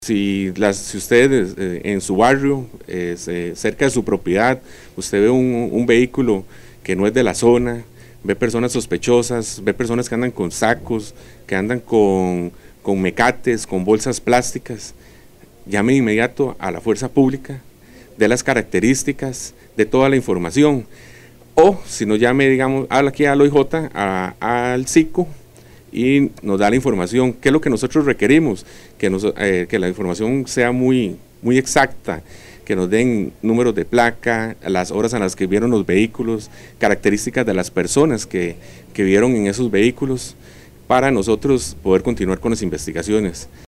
Si usted en su barrio, cerca de su propiedad, usted ve un vehículo que no es de la zona, ve personas sospechosas, ve personas que andan con sacos, que andan con mecates, con bolsas plásticas, llame de inmediato a la fuerza pública, de las características, de toda la información. O si no, llame, digamos, aquí al OIJ, al SICO, y nos da la información. ¿Qué es lo que nosotros requerimos? Que la información sea muy exacta, que nos den números de placa, las horas en las que vieron los vehículos, características de las personas que vieron en esos vehículos, para nosotros poder continuar con las investigaciones.